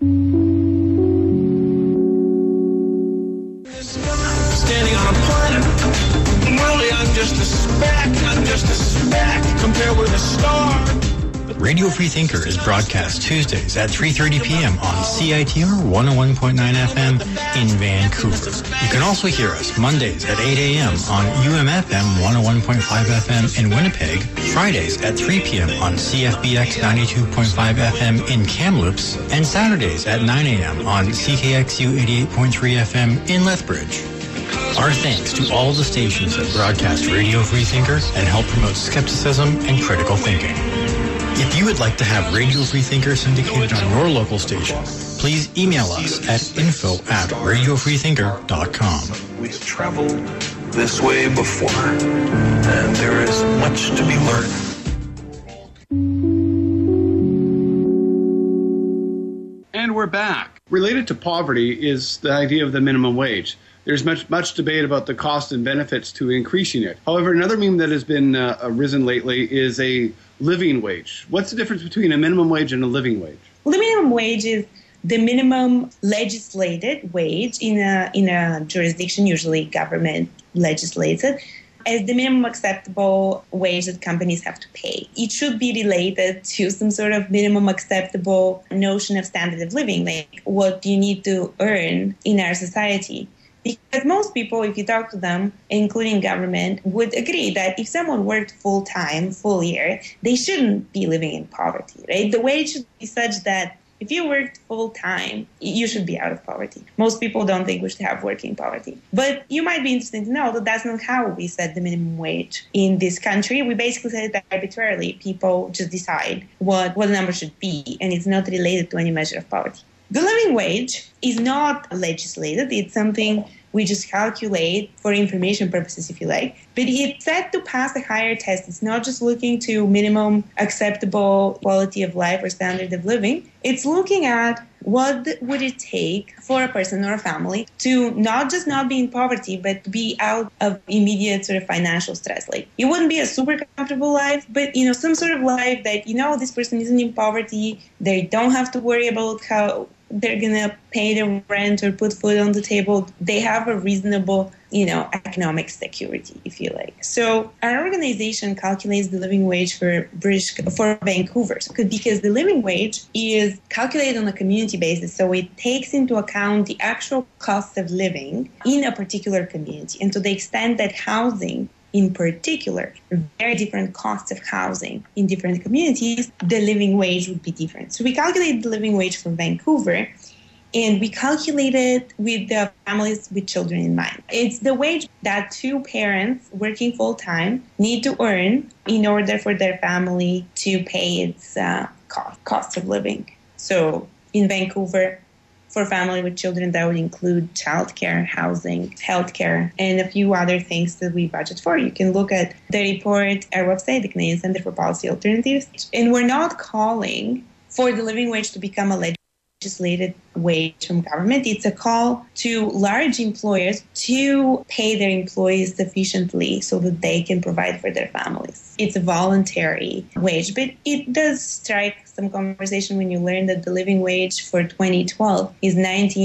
Standing on a planet. Really, I'm just a speck compared with a star. Radio Free Thinker is broadcast Tuesdays at 3:30 p.m. on CITR 101.9 FM in Vancouver. You can also hear us Mondays at 8 a.m. on UMFM 101.5 FM in Winnipeg, Fridays at 3 p.m. on CFBX 92.5 FM in Kamloops, and Saturdays at 9 a.m. on CKXU 88.3 FM in Lethbridge. Our thanks to all the stations that broadcast Radio Free Thinker and help promote skepticism and critical thinking. If you would like to have Radio Free Thinker syndicated on your local station, please email us at info@radiofreethinker.com. We've traveled this way before, and there is much to be learned. And we're back. Related to poverty is the idea of the minimum wage. There's much debate about the cost and benefits to increasing it. However, another meme that has been arisen lately is a living wage. What's the difference between a minimum wage and a living wage? Well, the minimum wage is the minimum legislated wage in a jurisdiction, usually government legislates it, as the minimum acceptable wage that companies have to pay. It should be related to some sort of minimum acceptable notion of standard of living, like what you need to earn in our society. Because most people, if you talk to them, including government, would agree that if someone worked full-time, full year, they shouldn't be living in poverty, right? The wage should be such that if you worked full-time, you should be out of poverty. Most people don't think we should have working poverty. But you might be interested to know that that's not how we set the minimum wage in this country. We basically set it arbitrarily. People just decide what the number should be, and it's not related to any measure of poverty. The living wage is not legislated. It's something we just calculate for information purposes, if you like. But it's set to pass a higher test. It's not just looking to minimum acceptable quality of life or standard of living. It's looking at what would it take for a person or a family to not just not be in poverty, but be out of immediate sort of financial stress? Like, it wouldn't be a super comfortable life, but, some sort of life that, this person isn't in poverty. They don't have to worry about how they're going to pay their rent or put food on the table. They have a reasonable, economic security, if you like. So our organization calculates the living wage for Vancouver, because the living wage is calculated on a community basis. So it takes into account the actual cost of living in a particular community. And to the extent that housing in particular, very different costs of housing in different communities, the living wage would be different. So we calculated the living wage for Vancouver, and we calculated with the families with children in mind. It's the wage that two parents working full-time need to earn in order for their family to pay its cost of living. So in Vancouver, for a family with children, that would include childcare, housing, healthcare, and a few other things that we budget for. You can look at the report, our website, the Canadian Centre for Policy Alternatives. And we're not calling for the living wage to become a legislated wage from government. It's a call to large employers to pay their employees sufficiently so that they can provide for their families. It's a voluntary wage, but it does strike some conversation when you learn that the living wage for 2012 is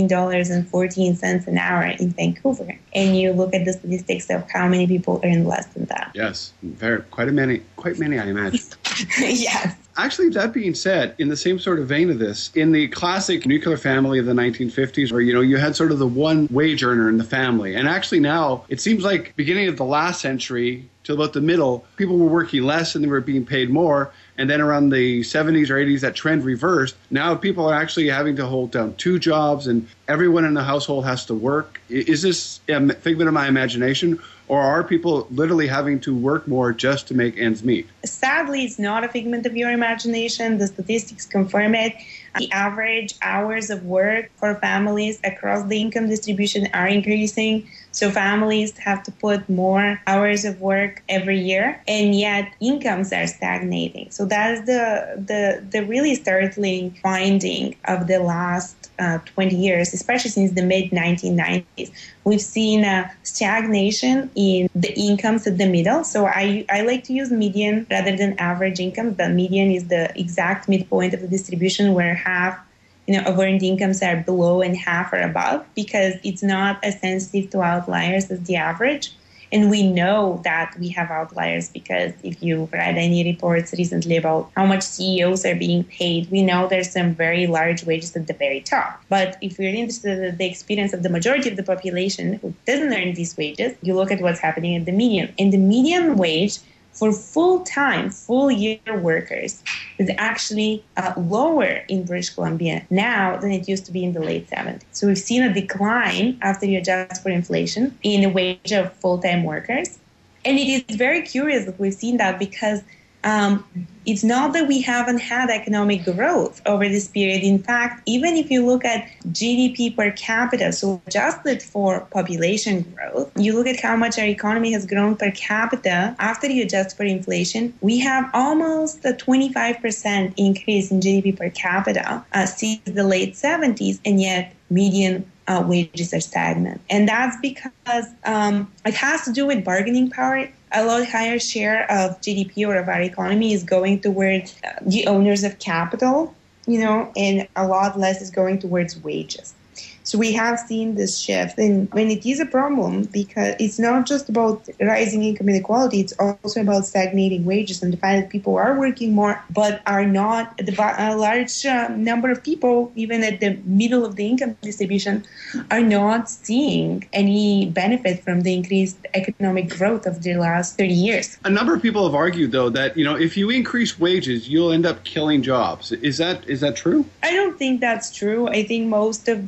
$19.14 an hour in Vancouver. And you look at the statistics of how many people earn less than that. Yes, quite many, I imagine. Yes. Actually, that being said, in the same sort of vein of this, in the classic nuclear family of the 1950s, where, you had sort of the one wage earner in the family. And actually now, it seems like beginning of the last century to about the middle, people were working less and they were being paid more. And then around the 70s or 80s, that trend reversed. Now people are actually having to hold down two jobs and everyone in the household has to work. Is this a figment of my imagination? Or are people literally having to work more just to make ends meet? Sadly, it's not a figment of your imagination. The statistics confirm it. The average hours of work for families across the income distribution are increasing. So families have to put more hours of work every year, and yet incomes are stagnating. So that is the really startling finding of the last 20 years, especially since the mid-1990s. We've seen a stagnation in the incomes at the middle. So I like to use median rather than average income. The median is the exact midpoint of the distribution where half of earned incomes are below and half are above, because it's not as sensitive to outliers as the average. And we know that we have outliers because if you read any reports recently about how much CEOs are being paid, we know there's some very large wages at the very top. But if we're interested in the experience of the majority of the population who doesn't earn these wages, you look at what's happening at the median. And the median wage for full-time, full-year workers is actually lower in British Columbia now than it used to be in the late 70s. So we've seen a decline after you adjust for inflation in the wage of full-time workers. And it is very curious that we've seen that because it's not that we haven't had economic growth over this period. In fact, even if you look at GDP per capita, so adjusted for population growth, you look at how much our economy has grown per capita after you adjust for inflation, we have almost a 25% increase in GDP per capita since the late 70s, and yet median wages are stagnant. And that's because it has to do with bargaining power. A lot higher share of GDP or of our economy is going towards the owners of capital, and a lot less is going towards wages. So we have seen this shift, and it is a problem because it's not just about rising income inequality, it's also about stagnating wages and the fact that people are working more but are not, a large number of people, even at the middle of the income distribution, are not seeing any benefit from the increased economic growth of the last 30 years. A number of people have argued, though, that if you increase wages, you'll end up killing jobs. Is that true? I don't think that's true. I think most of the research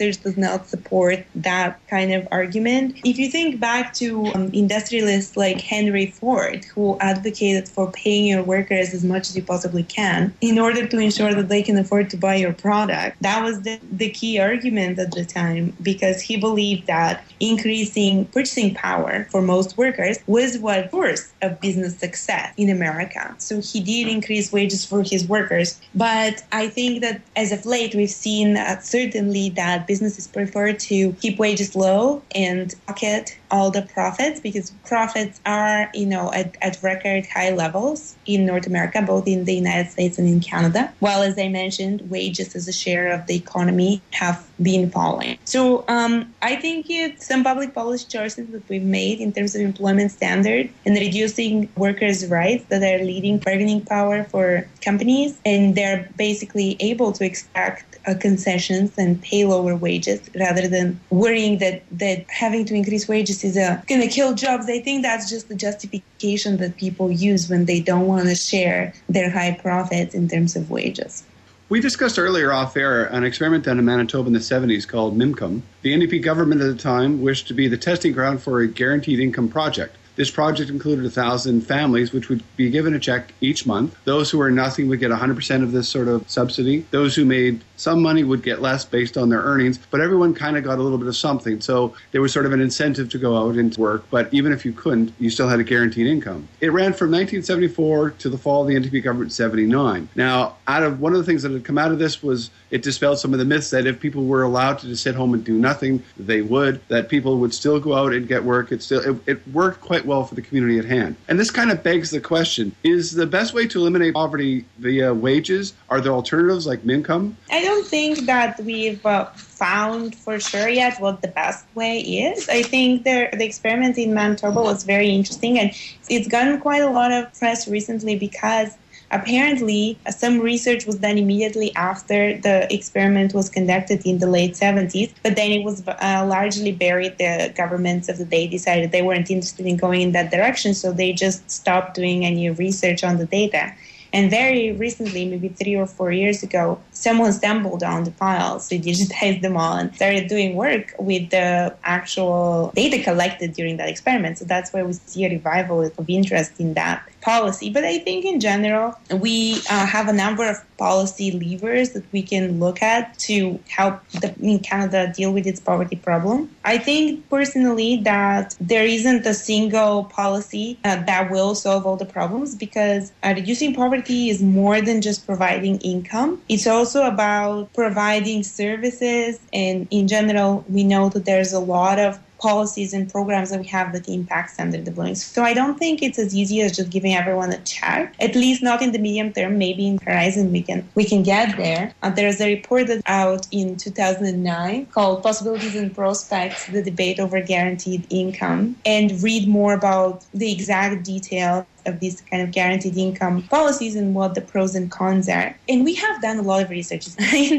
research does not support that kind of argument. If you think back to industrialists like Henry Ford, who advocated for paying your workers as much as you possibly can in order to ensure that they can afford to buy your product, that was the key argument at the time, because he believed that increasing purchasing power for most workers was what source of business success in America. So he did increase wages for his workers. But I think that as of late, we've seen certainly that businesses prefer to keep wages low and pocket all the profits, because profits are, at record high levels in North America, both in the United States and in Canada. While, as I mentioned, wages as a share of the economy have been falling. So I think it's some public policy choices that we've made in terms of employment standards and reducing workers' rights that are leading bargaining power for companies, and they're basically able to extract concessions and pay lower wages rather than worrying that having to increase wages is going to kill jobs. I think that's just the justification that people use when they don't want to share their high profits in terms of wages. We discussed earlier off air an experiment done in Manitoba in the 70s called MIMCOM. The NDP government at the time wished to be the testing ground for a guaranteed income project. This project included 1,000 families, which would be given a check each month. Those who earned nothing would get 100% of this sort of subsidy. Those who made some money would get less based on their earnings, but everyone kind of got a little bit of something. So there was sort of an incentive to go out and work, but even if you couldn't, you still had a guaranteed income. It ran from 1974 to the fall of the NDP government in 79. Now, one of the things that had come out of this was it dispelled some of the myths that if people were allowed to just sit home and do nothing, they would, that people would still go out and get work. It worked quite well for the community at hand. And this kind of begs the question, is the best way to eliminate poverty via wages? Are there alternatives like MIMCOM? I don't think that we've found for sure yet what the best way is. I think the experiment in Manitoba was very interesting, and it's gotten quite a lot of press recently because apparently some research was done immediately after the experiment was conducted in the late 70s, but then it was largely buried. The governments of the day decided they weren't interested in going in that direction, so they just stopped doing any research on the data. And very recently, maybe 3 or 4 years ago, someone stumbled on the files, they digitized them all, and started doing work with the actual data collected during that experiment. So that's why we see a revival of interest in that policy. But I think in general, we have a number of policy levers that we can look at to help Canada deal with its poverty problem. I think personally that there isn't a single policy that will solve all the problems, because reducing poverty is more than just providing income. It's also about providing services, and in general, we know that there's a lot of policies and programs that we have that impact standard of living. So I don't think it's as easy as just giving everyone a check, at least not in the medium term. Maybe in the horizon we can get there. There's a report that's out in 2009 called Possibilities and Prospects, the Debate Over Guaranteed Income, and read more about the exact details of these kind of guaranteed income policies and what the pros and cons are. And we have done a lot of research. In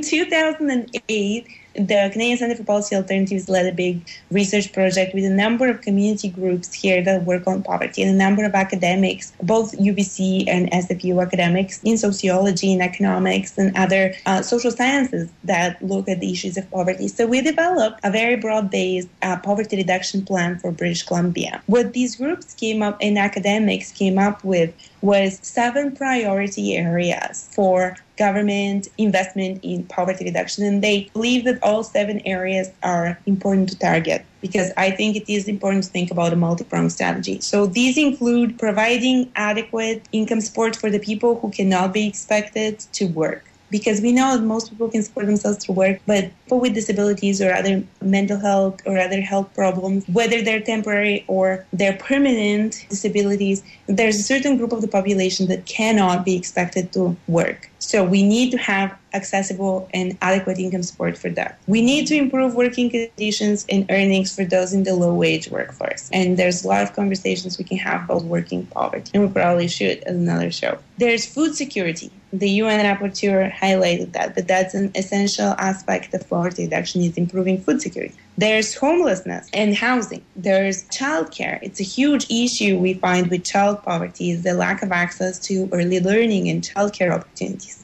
2008, the Canadian Centre for Policy Alternatives led a big research project with a number of community groups here that work on poverty, and a number of academics, both UBC and SFU academics in sociology and economics and other social sciences that look at the issues of poverty. So we developed a very broad-based poverty reduction plan for British Columbia. What these groups came up and academics came up with was 7 priority areas for government investment in poverty reduction. And they believe that all 7 areas are important to target, because I think it is important to think about a multi-pronged strategy. So these include providing adequate income support for the people who cannot be expected to work, because we know that most people can support themselves through work, but people with disabilities or other mental health or other health problems, whether they're temporary or they're permanent disabilities, there's a certain group of the population that cannot be expected to work. So we need to have accessible and adequate income support for that. We need to improve working conditions and earnings for those in the low-wage workforce. And there's a lot of conversations we can have about working poverty, and we probably should at another show. There's food security. The UN rapporteur highlighted that, but that's an essential aspect of poverty reduction, is improving food security. There's homelessness and housing. There's childcare. It's a huge issue we find with child poverty, is the lack of access to early learning and childcare opportunities.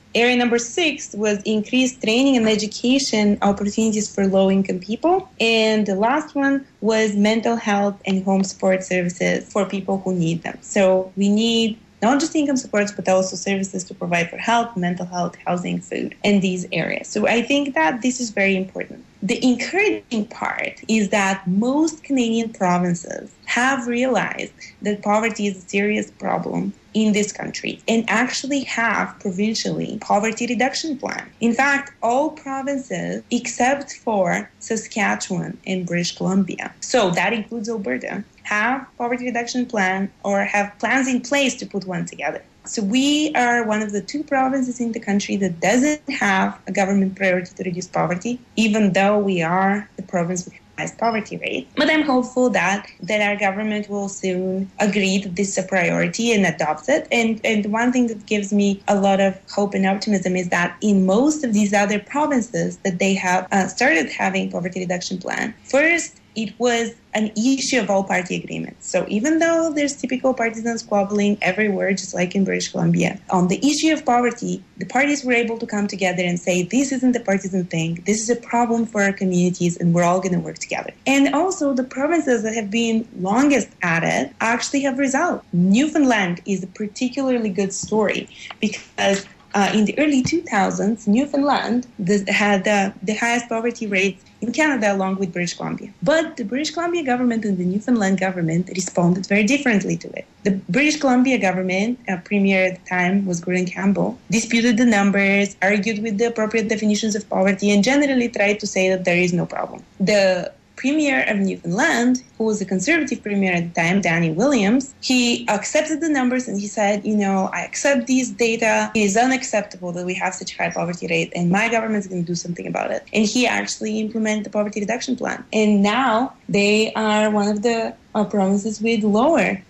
Area number 6 was increased training and education opportunities for low-income people. And the last one was mental health and home support services for people who need them. So we need not just income supports, but also services to provide for health, mental health, housing, food, in these areas. So I think that this is very important. The encouraging part is that most Canadian provinces have realized that poverty is a serious problem in this country and actually have provincially poverty reduction plan. In fact, all provinces except for Saskatchewan and British Columbia, so that includes Alberta, have poverty reduction plan or have plans in place to put one together. So we are one of the 2 provinces in the country that doesn't have a government priority to reduce poverty, even though we are the province with the highest poverty rate. But I'm hopeful that our government will soon agree that this is a priority and adopt it. And one thing that gives me a lot of hope and optimism is that in most of these other provinces that they have started having poverty reduction plan, first, it was an issue of all-party agreements. So even though there's typical partisan squabbling everywhere, just like in British Columbia, on the issue of poverty, the parties were able to come together and say, this isn't a partisan thing, this is a problem for our communities, and we're all going to work together. And also, the provinces that have been longest at it actually have results. Newfoundland is a particularly good story because in the early 2000s, Newfoundland had the highest poverty rate in Canada along with British Columbia. But the British Columbia government and the Newfoundland government responded very differently to it. The British Columbia government, premier at the time was Gordon Campbell, disputed the numbers, argued with the appropriate definitions of poverty, and generally tried to say that there is no problem. The Premier of Newfoundland, who was a conservative premier at the time, Danny Williams, he accepted the numbers and he said, I accept these data. It is unacceptable that we have such a high poverty rate and my government is going to do something about it. And he actually implemented the poverty reduction plan. And now they are one of the provinces with lower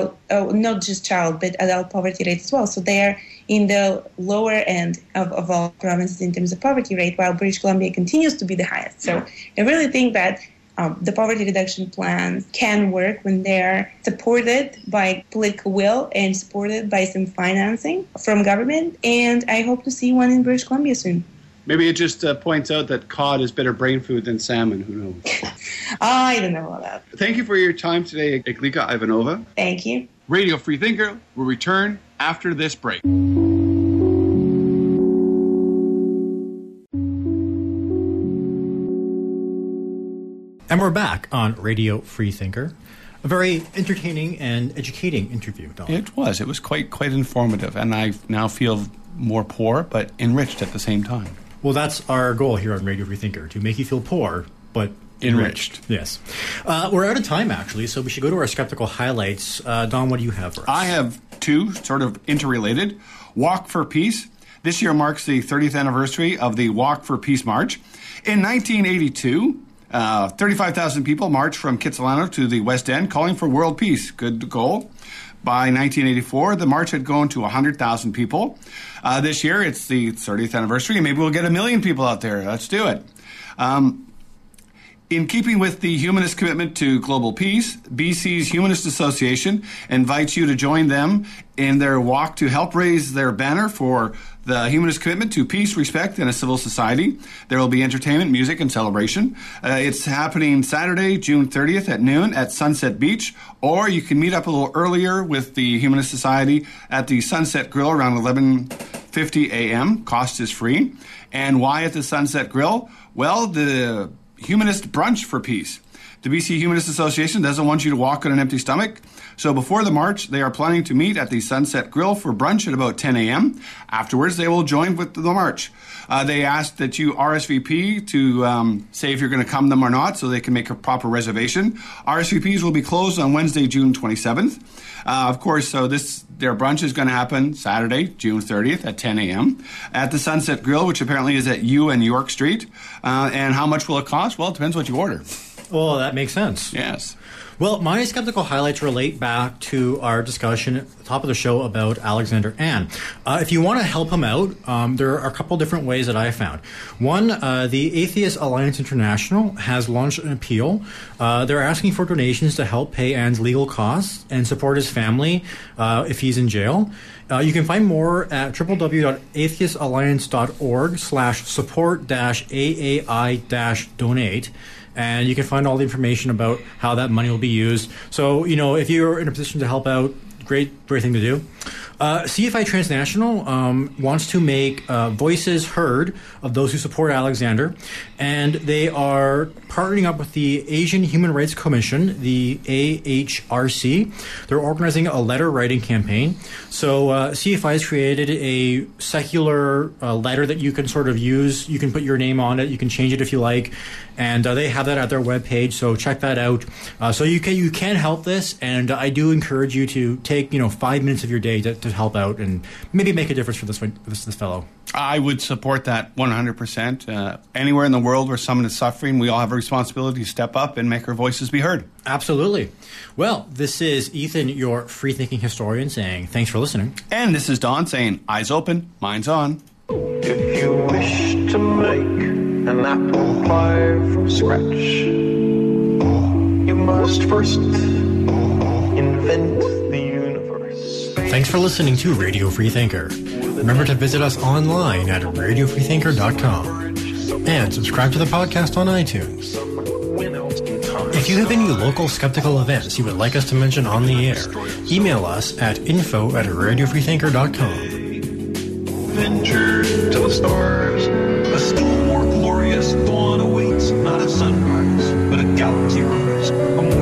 not just child, but adult poverty rate as well. So they are in the lower end of all provinces in terms of poverty rate, while British Columbia continues to be the highest. So I really think that the poverty reduction plans can work when they're supported by political will and supported by some financing from government. And I hope to see one in British Columbia soon. Maybe it just points out that cod is better brain food than salmon. Who knows? I don't know about that. Thank you for your time today, Iglika Ivanova. Thank you. Radio Free Thinker will return after this break. And we're back on Radio Free Thinker. A very entertaining and educating interview, Don. It was quite informative, and I now feel more poor, but enriched at the same time. Well, that's our goal here on Radio Free Thinker, to make you feel poor, but enriched. Yes. We're out of time, actually, so we should go to our skeptical highlights. Don, what do you have for us? I have 2 sort of interrelated. Walk for Peace. This year marks the 30th anniversary of the Walk for Peace March. In 1982, 35,000 people marched from Kitsilano to the West End calling for world peace. Good goal. By 1984, the march had gone to 100,000 people. This year, it's the 30th anniversary, and maybe we'll get 1 million people out there. Let's do it. In keeping with the humanist commitment to global peace, BC's Humanist Association invites you to join them in their walk to help raise their banner for the humanist commitment to peace, respect, and a civil society. There will be entertainment, music, and celebration. It's happening Saturday, June 30th at noon at Sunset Beach, or you can meet up a little earlier with the Humanist Society at the Sunset Grill around 11:50 a.m. Cost is free. And why at the Sunset Grill? Well, the Humanist Brunch for Peace. The BC Humanist Association doesn't want you to walk on an empty stomach. So before the march, they are planning to meet at the Sunset Grill for brunch at about 10 a.m. Afterwards, they will join with the march. They ask that you RSVP to say if you're going to come them or not so they can make a proper reservation. RSVPs will be closed on Wednesday, June 27th. Of course, so their brunch is going to happen Saturday, June 30th at 10 a.m. at the Sunset Grill, which apparently is at U and York Street. And how much will it cost? Well, it depends what you order. Well, that makes sense. Yes. Well, my skeptical highlights relate back to our discussion at the top of the show about Alexander An. If you want to help him out, there are a couple different ways that I found. One, the Atheist Alliance International has launched an appeal. They're asking for donations to help pay An's legal costs and support his family if he's in jail. You can find more at www.atheistalliance.org/support-AAI-donate. And you can find all the information about how that money will be used. So, if you're in a position to help out, great thing to do. CFI Transnational wants to make voices heard of those who support Alexander, and they are partnering up with the Asian Human Rights Commission, the AHRC. They're organizing a letter writing campaign. So CFI has created a secular letter that you can sort of use. You can put your name on it. You can change it if you like. And they have that at their webpage, so check that out. So you can help this, and I do encourage you to take 5 minutes of your day to help out and maybe make a difference for this fellow. I would support that 100%. Anywhere in the world where someone is suffering, we all have a responsibility to step up and make our voices be heard. Absolutely. Well, this is Ethan, your free-thinking historian, saying thanks for listening. And this is Don saying eyes open, minds on. If you wish to make an apple pie from scratch, you must first invent the universe. Thanks for listening to Radio Freethinker. Remember to visit us online at radiofreethinker.com and subscribe to the podcast on iTunes. If you have any local skeptical events you would like us to mention on the air, email us at info@radiofreethinker.com. Venture to the stars. A still more glorious dawn awaits, not a sunrise, but a galaxy rise.